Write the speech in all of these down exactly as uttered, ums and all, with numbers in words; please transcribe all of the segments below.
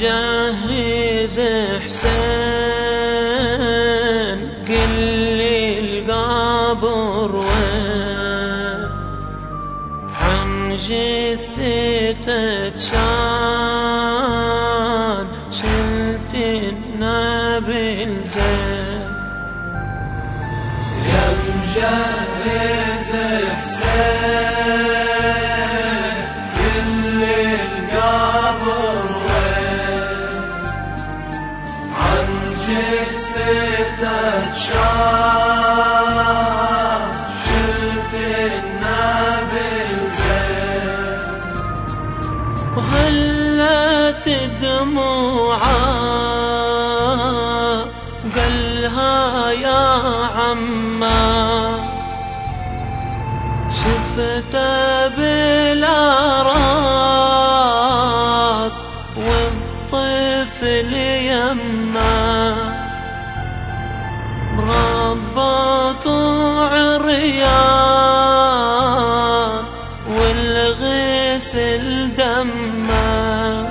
مجهز حسين قل لي القبر وين عن جثتك شان شلت النبي زين يا مجهز حسين قل لي القبر وين عن جثتك شان شلت النبي زين وهلت دموعه قالها يا عما شفته بلا راس والطفل يمه مربط عريان والغسل دمه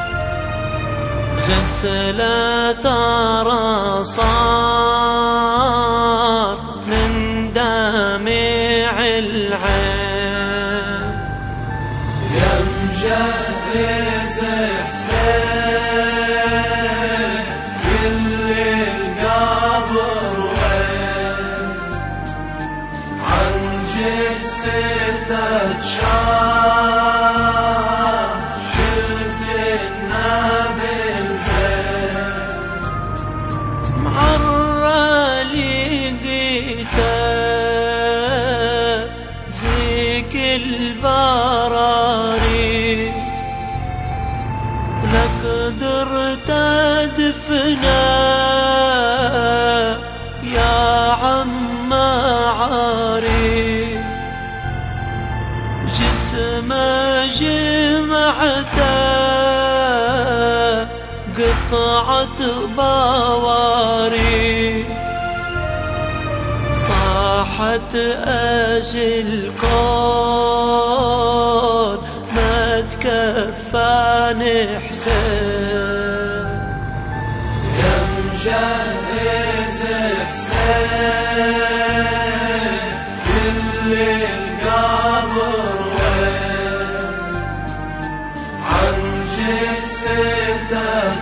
غسلت رصاص من دمع العين يا مجهز حسين قل لي القبر وين عن جثتك شان شلت النبي زين معرلي لقيته زيك البراري ولا قدرت ادفنه يا عم عاري جسمه جمعته قطعة بواري صاحت أجل قول ما تكفاني حسين يا مجهز حسين قل لي القبر وين عن جثتك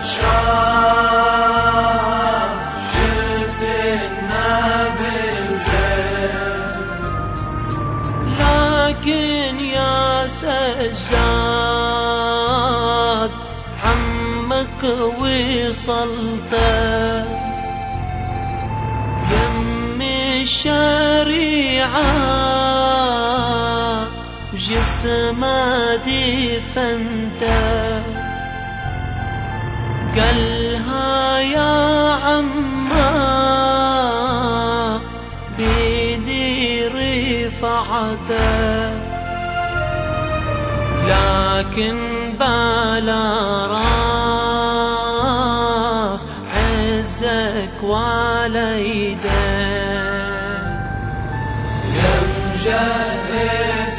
شان شلت النبي زين لكن يا سجاد عمك وصلته يمي الشريعة وجسمه دفنته قالها يا عما بيدي رفعته لكن بلا راس عزك ولا يدين يا مجهز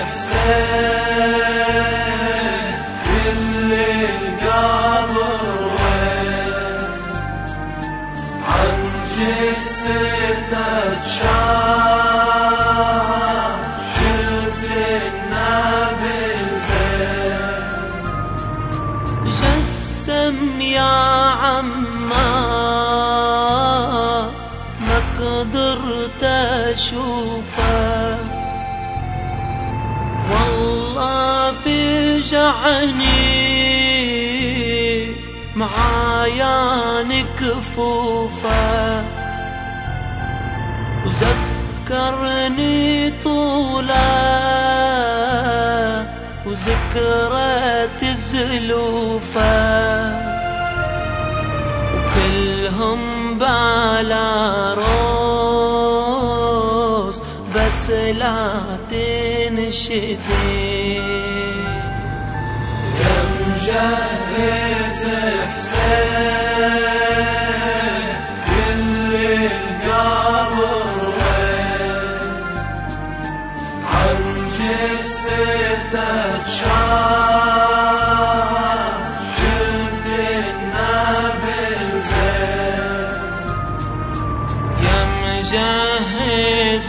حسين قل لي القبر وين عن جثتك شان شلت النبي زين جسم يا عما ما قدرت اشوفه والله فجعني معايان كفوفه وذكرني طوله وذكرت زلوفه وكلهم بالا روس بس لا تنشدي يا مجهز حسين قل لي القبر وين عن جثتك شان شلت مجهز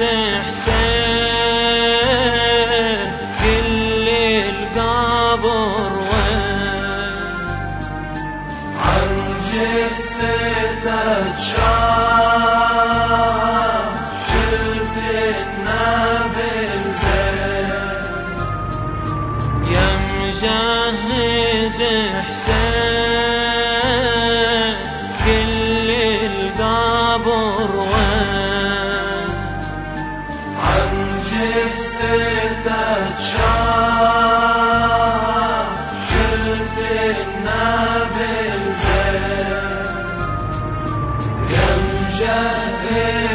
حسين كل القبر وين عن جثتك شاف شلت النبي زين يا مجهز حسين كل القبر وين عن جثتك شاف شلت النبي زين يا مجهز